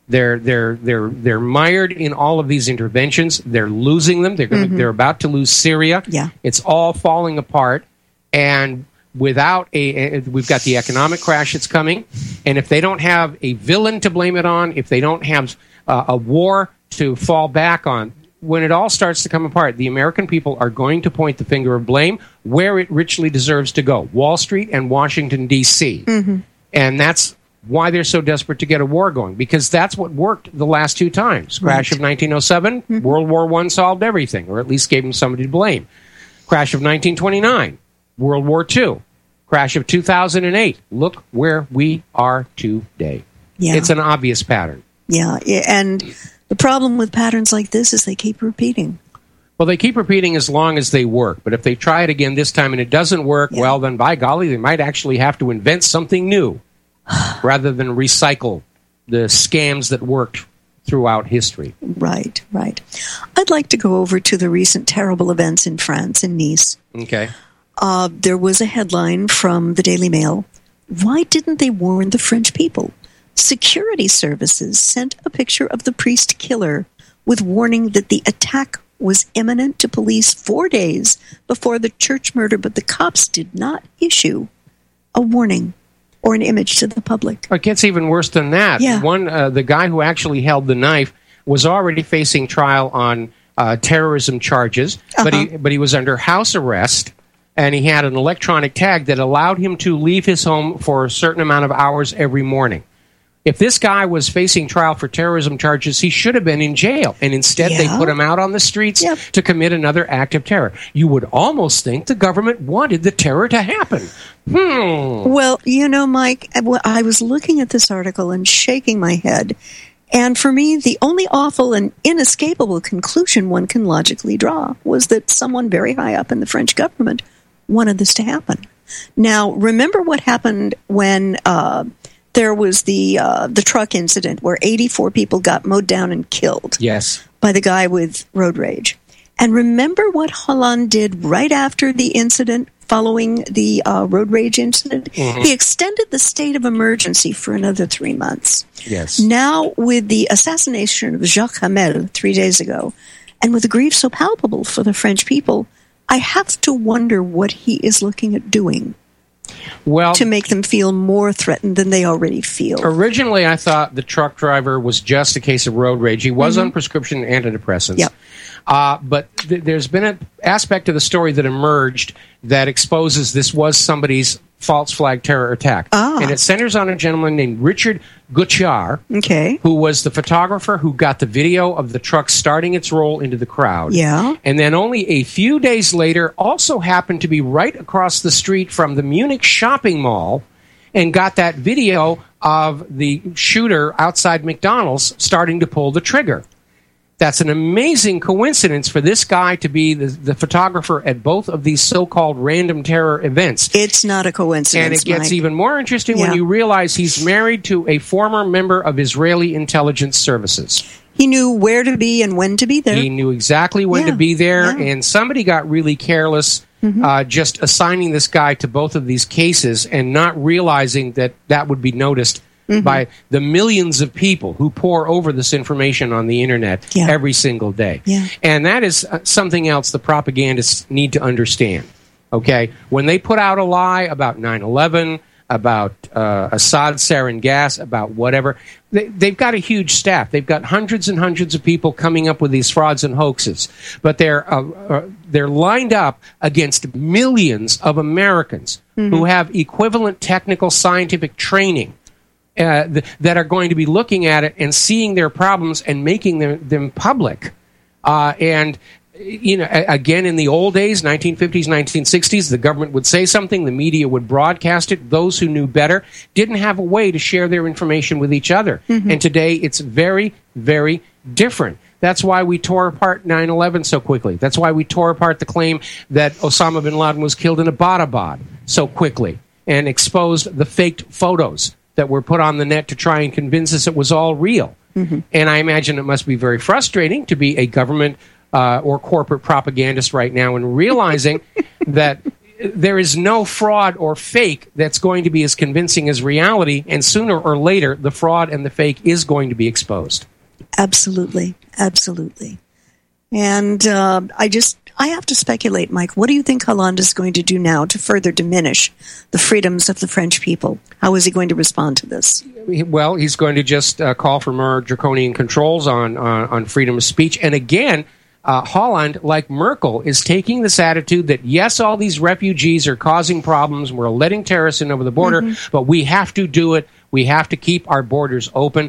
They're mired in all of these interventions. They're losing them. They're about to lose Syria. It's all falling apart, and without we've got the economic crash that's coming, and if they don't have a villain to blame it on, if they don't have a war to fall back on, when it all starts to come apart, the American people are going to point the finger of blame where it richly deserves to go: Wall Street and Washington, D.C. And that's why they're so desperate to get a war going, because that's what worked the last two times. Crash of 1907, World War I solved everything, or at least gave them somebody to blame. Crash of 1929, World War II. Crash of 2008. Look where we are today. It's an obvious pattern. And the problem with patterns like this is they keep repeating. Well, they keep repeating as long as they work. But if they try it again this time and it doesn't work, well, then by golly, they might actually have to invent something new rather than recycle the scams that worked throughout history. Right. I'd like to go over to the recent terrible events in France, in Nice. Okay. There was a headline from the Daily Mail. Why didn't they warn the French people? Security services sent a picture of the priest killer with warning that the attack was imminent to police 4 days before the church murder, but the cops did not issue a warning or an image to the public. It gets even worse than that. The guy who actually held the knife was already facing trial on terrorism charges, but he was under house arrest, and he had an electronic tag that allowed him to leave his home for a certain amount of hours every morning. If this guy was facing trial for terrorism charges, he should have been in jail. And instead, they put him out on the streets to commit another act of terror. You would almost think the government wanted the terror to happen. Well, Mike, I was looking at this article and shaking my head. And for me, the only awful and inescapable conclusion one can logically draw was that someone very high up in the French government wanted this to happen. Now, remember what happened when there was the truck incident where 84 people got mowed down and killed by the guy with road rage. And remember what Hollande did right after the incident, following the road rage incident? He extended the state of emergency for another 3 months. Now, with the assassination of Jacques Hamel 3 days ago, and with the grief so palpable for the French people, I have to wonder what he is looking at doing. to make them feel more threatened than they already feel? Originally, I thought the truck driver was just a case of road rage. He was on prescription antidepressants. Yep. But there's been an aspect of the story that emerged that exposes this was somebody's false flag terror attack. And it centers on a gentleman named Richard Gutjahr, who was the photographer who got the video of the truck starting its roll into the crowd. Yeah. And then only a few days later also happened to be right across the street from the Munich shopping mall and got that video of the shooter outside McDonald's starting to pull the trigger. That's an amazing coincidence for this guy to be the photographer at both of these so-called random terror events. It's not a coincidence, and it gets Mike. even more interesting when you realize he's married to a former member of Israeli intelligence services. He knew where to be and when to be there. He knew exactly when to be there, and somebody got really careless just assigning this guy to both of these cases and not realizing that that would be noticed by the millions of people who pour over this information on the internet every single day. And that is something else the propagandists need to understand. Okay? When they put out a lie about 9/11, about Assad sarin gas, about whatever, they've got a huge staff. They've got hundreds and hundreds of people coming up with these frauds and hoaxes. But they're lined up against millions of Americans who have equivalent technical scientific training that are going to be looking at it and seeing their problems and making them public. And, you know, again, in the old days, 1950s, 1960s, the government would say something, the media would broadcast it. Those who knew better didn't have a way to share their information with each other. And today, it's very, very different. That's why we tore apart 9/11 so quickly. That's why we tore apart the claim that Osama bin Laden was killed in Abbottabad so quickly and exposed the faked photos that were put on the net to try and convince us it was all real. And I imagine it must be very frustrating to be a government or corporate propagandist right now and realizing that there is no fraud or fake that's going to be as convincing as reality, and sooner or later the fraud and the fake is going to be exposed. Absolutely. Absolutely. And I have to speculate, Mike. What do you think Hollande is going to do now to further diminish the freedoms of the French people? How is he going to respond to this? Well, he's going to just call for more draconian controls on freedom of speech. And again, Hollande, like Merkel, is taking this attitude that, yes, all these refugees are causing problems. We're letting terrorists in over the border, but we have to do it. We have to keep our borders open.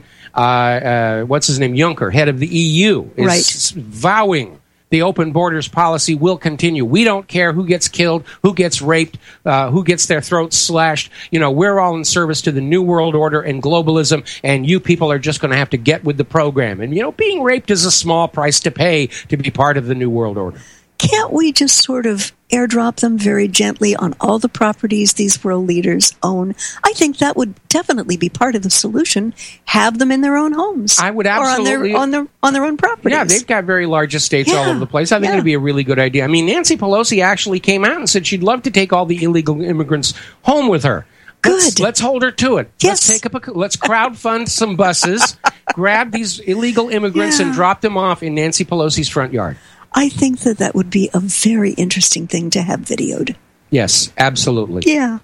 What's his name? Juncker, head of the EU, is vowing the open borders policy will continue. We don't care who gets killed, who gets raped, who gets their throats slashed. You know, we're all in service to the New World Order and globalism, and you people are just going to have to get with the program. And, you know, being raped is a small price to pay to be part of the New World Order. Can't we just sort of airdrop them very gently on all the properties these world leaders own? I think that would definitely be part of the solution. Have them in their own homes. I would absolutely. Or on their own properties. Yeah, they've got very large estates all over the place. I think it would be a really good idea. I mean, Nancy Pelosi actually came out and said she'd love to take all the illegal immigrants home with her. Good. Let's hold her to it. Yes. Let's crowdfund some buses, grab these illegal immigrants and drop them off in Nancy Pelosi's front yard. I think that would be a very interesting thing to have videoed. Yes, absolutely. Yeah.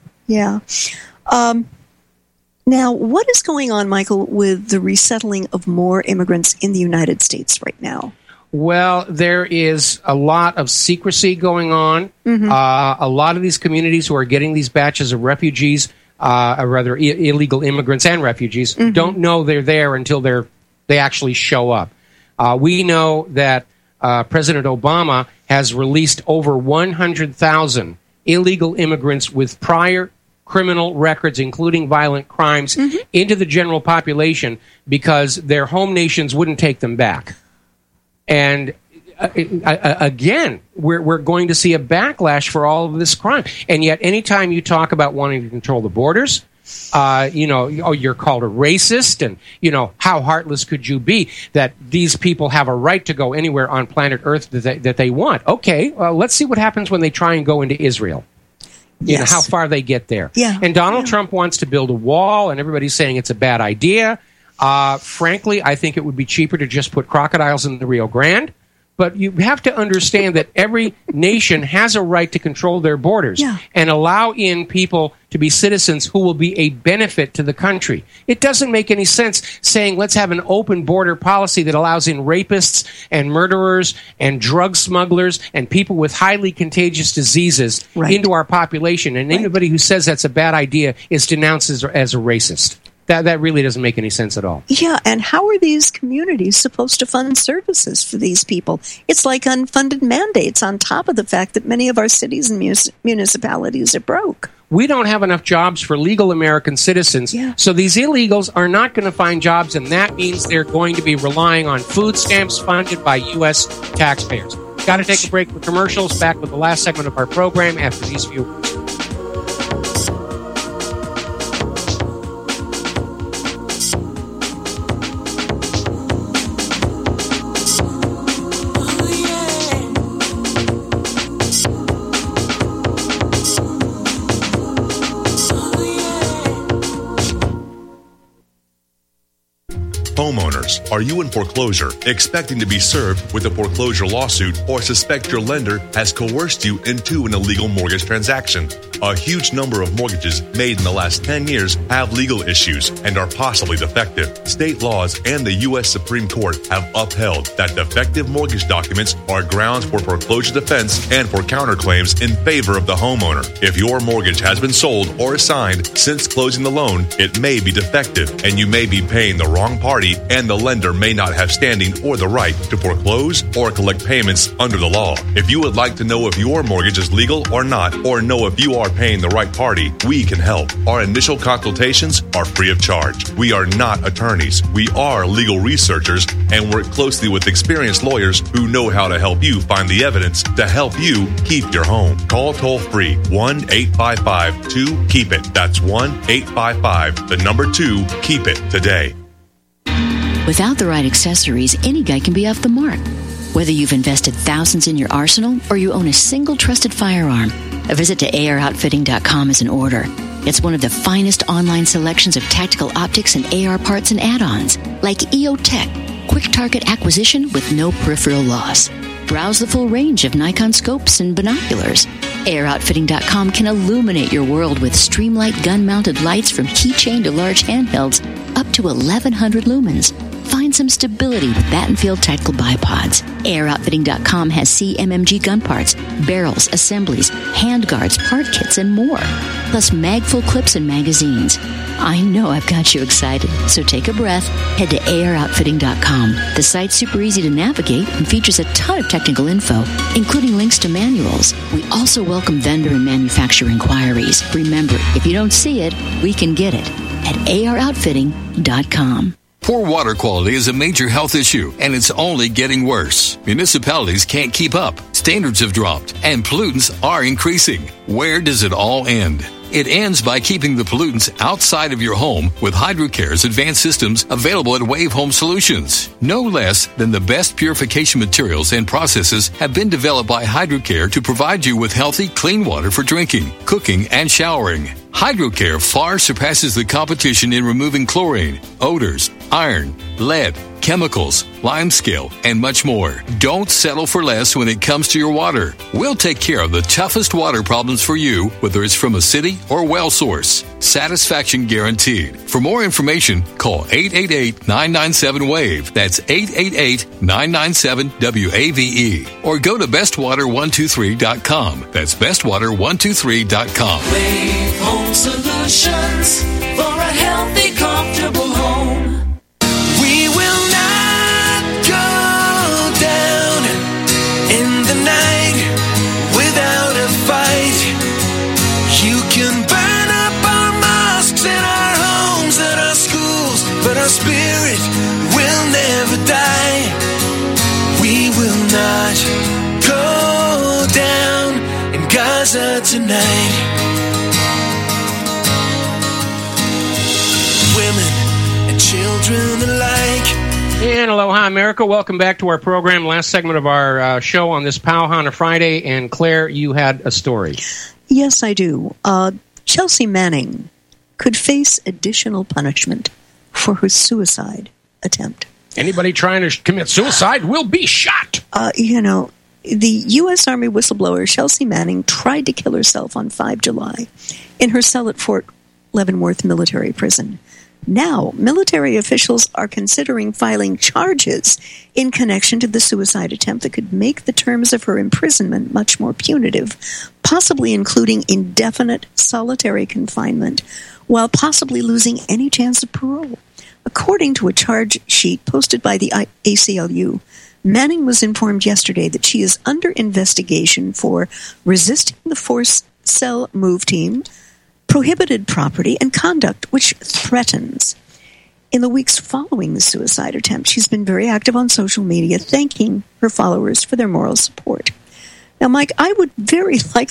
Now, what is going on, Michael, with the resettling of more immigrants in the United States right now? Well, there is a lot of secrecy going on. A lot of these communities who are getting these batches of refugees, illegal immigrants and refugees, don't know they're there until they actually show up. We know that President Obama has released over 100,000 illegal immigrants with prior criminal records, including violent crimes, into the general population because their home nations wouldn't take them back. And again, we're going to see a backlash for all of this crime. And yet, anytime you talk about wanting to control the borders, you're called a racist, and, how heartless could you be that these people have a right to go anywhere on planet Earth that they want? Okay, let's see what happens when they try and go into Israel. You know, how far they get there. Yeah. And Donald Trump wants to build a wall, and everybody's saying it's a bad idea. Frankly, I think it would be cheaper to just put crocodiles in the Rio Grande. but you have to understand that every nation has a right to control their borders and allow in people to be citizens who will be a benefit to the country. It doesn't make any sense saying let's have an open border policy that allows in rapists and murderers and drug smugglers and people with highly contagious diseases into our population. And anybody who says that's a bad idea is denounced as a racist. That really doesn't make any sense at all. Yeah, and how are these communities supposed to fund services for these people? It's like unfunded mandates on top of the fact that many of our cities and municipalities are broke. We don't have enough jobs for legal American citizens, so these illegals are not going to find jobs, and that means they're going to be relying on food stamps funded by U.S. taxpayers. Got to take a break for commercials. Back with the last segment of our program after these few words. Homeowners, are you in foreclosure, expecting to be served with a foreclosure lawsuit, or suspect your lender has coerced you into an illegal mortgage transaction? A huge number of mortgages made in the last 10 years have legal issues and are possibly defective. State laws and the U.S. Supreme Court have upheld that defective mortgage documents are grounds for foreclosure defense and for counterclaims in favor of the homeowner. If your mortgage has been sold or assigned since closing the loan, it may be defective and you may be paying the wrong party, and the lender may not have standing or the right to foreclose or collect payments under the law. If you would like to know if your mortgage is legal or not, or know if you are paying the right party, we can help. Our initial consultations are free of charge. We are not attorneys. We are legal researchers and work closely with experienced lawyers who know how to help you find the evidence to help you keep your home. Call toll-free 1-855-2-KEEP-IT. That's 1-855-2-KEEP-IT today. Without the right accessories, any guy can be off the mark. Whether you've invested thousands in your arsenal or you own a single trusted firearm, a visit to AROutfitting.com is in order. It's one of the finest online selections of tactical optics and AR parts and add-ons, like EOTech, quick target acquisition with no peripheral loss. Browse the full range of Nikon scopes and binoculars. AROutfitting.com can illuminate your world with Streamlight gun-mounted lights from keychain to large handhelds up to 1,100 lumens. Find some stability with Battenfield Tactical Bipods. AirOutfitting.com has CMMG gun parts, barrels, assemblies, handguards, part kits, and more. Plus magful clips and magazines. I know I've got you excited, so take a breath. Head to AirOutfitting.com. The site's super easy to navigate and features a ton of technical info, including links to manuals. We also welcome vendor and manufacturer inquiries. Remember, if you don't see it, we can get it at AirOutfitting.com. Poor water quality is a major health issue, and it's only getting worse. Municipalities can't keep up. Standards have dropped, and pollutants are increasing. Where does it all end? It ends by keeping the pollutants outside of your home with HydroCare's advanced systems available at Wave Home Solutions. No less than the best purification materials and processes have been developed by HydroCare to provide you with healthy, clean water for drinking, cooking, and showering. HydroCare far surpasses the competition in removing chlorine, odors, iron, lead, chemicals, limescale, and much more. Don't settle for less when it comes to your water. We'll take care of the toughest water problems for you, whether it's from a city or well source. Satisfaction guaranteed. For more information, call 888-997-WAVE. That's 888-997-WAVE. Or go to bestwater123.com. That's bestwater123.com. Wave Home Solutions for a healthy, comfortable home. We will not go down in the night without a fight. You can burn up our mosques and our homes and our schools, but our spirit will never die. We will not go down in Gaza tonight. Women and children alike. And aloha, America. Welcome back to our program. Last segment of our show on this Pauhana Friday. And Claire, you had a story. Yes, I do. Chelsea Manning could face additional punishment for her suicide attempt. Anybody trying to commit suicide will be shot. The U.S. Army whistleblower Chelsea Manning tried to kill herself on 5 July in her cell at Fort Leavenworth Military Prison. Now, military officials are considering filing charges in connection to the suicide attempt that could make the terms of her imprisonment much more punitive, possibly including indefinite solitary confinement, while possibly losing any chance of parole. According to a charge sheet posted by the ACLU, Manning was informed yesterday that she is under investigation for resisting the forced cell move team, prohibited property, and conduct which threatens. In the weeks following the suicide attempt, she's been very active on social media, thanking her followers for their moral support. Now, Mike, I would very like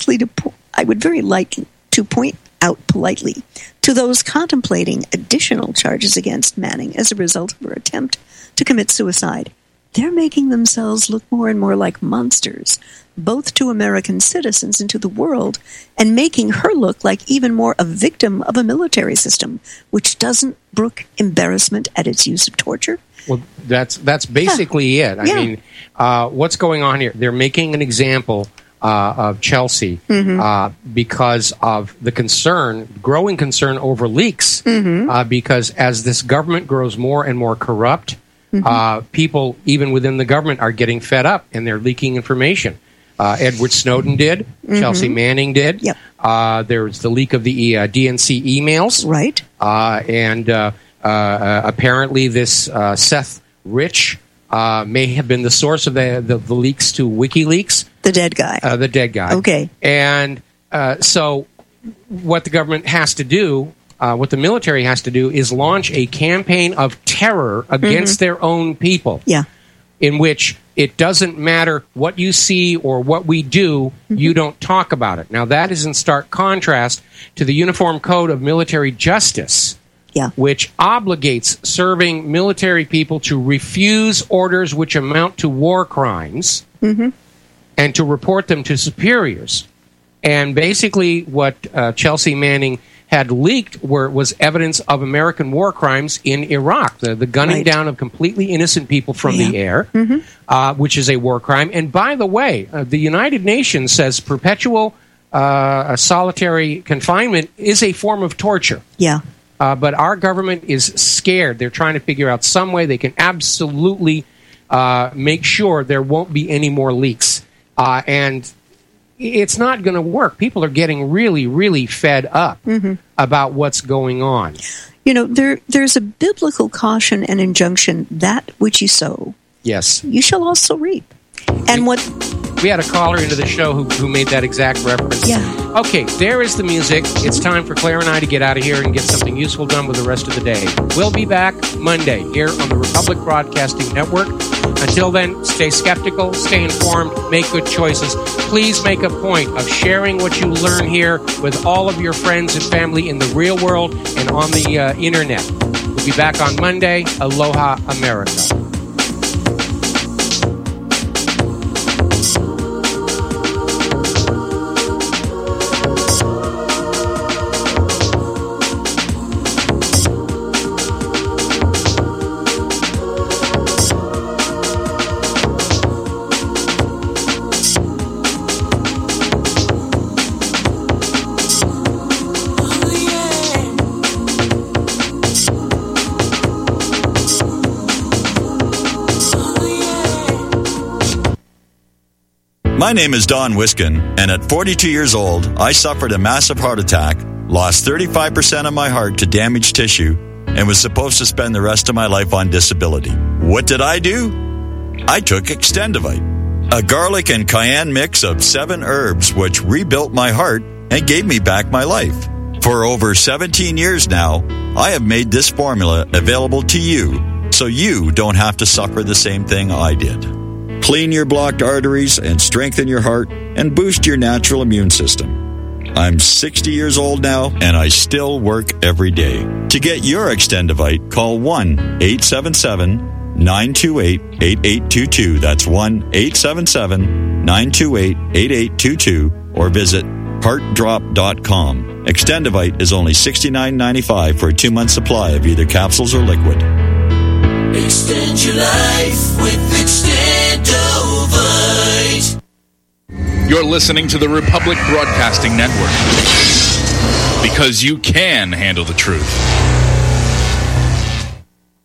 to point out politely to those contemplating additional charges against Manning as a result of her attempt to commit suicide. They're making themselves look more and more like monsters, both to American citizens and to the world, and making her look like even more a victim of a military system, which doesn't brook embarrassment at its use of torture. Well, that's basically it. I mean, what's going on here? They're making an example of Chelsea because of the growing concern over leaks, because as this government grows more and more corrupt, people, even within the government, are getting fed up, and they're leaking information. Edward Snowden did. Chelsea Manning did. Yep. There's the leak of the DNC emails. Right. And apparently this Seth Rich may have been the source of the leaks to WikiLeaks. The dead guy. The dead guy. Okay. And so what the government has to do, what the military has to do, is launch a campaign of terror against their own people. Yeah. In which it doesn't matter what you see or what we do, you don't talk about it. Now, that is in stark contrast to the Uniform Code of Military Justice, which obligates serving military people to refuse orders which amount to war crimes and to report them to superiors. And basically what Chelsea Manning had leaked was evidence of American war crimes in Iraq, the gunning down of completely innocent people from the air, which is a war crime. And by the way, the United Nations says perpetual solitary confinement is a form of torture. Yeah. But our government is scared. They're trying to figure out some way they can absolutely make sure there won't be any more leaks. And it's not going to work. People are getting really, really fed up about what's going on. You know, there's a biblical caution and injunction, that which you sow, yes, you shall also reap. And we had a caller into the show who made that exact reference. Yeah. Okay, there is the music. It's time for Claire and I to get out of here and get something useful done with the rest of the day. We'll be back Monday here on the Republic Broadcasting Network. Until then, stay skeptical, stay informed, make good choices. Please make a point of sharing what you learn here with all of your friends and family in the real world and on the internet. We'll be back on Monday. Aloha, America. My name is Don Wiskin, and at 42 years old, I suffered a massive heart attack, lost 35% of my heart to damaged tissue, and was supposed to spend the rest of my life on disability. What did I do? I took Extendivite, a garlic and cayenne mix of 7 herbs which rebuilt my heart and gave me back my life. For over 17 years now, I have made this formula available to you so you don't have to suffer the same thing I did. Clean your blocked arteries and strengthen your heart and boost your natural immune system. I'm 60 years old now, and I still work every day. To get your Extendivite, call 1-877-928-8822. That's 1-877-928-8822, or visit heartdrop.com. Extendivite is only $69.95 for a 2-month supply of either capsules or liquid. Extend your life with Extendovite. You're listening to the Republic Broadcasting Network. Because you can handle the truth.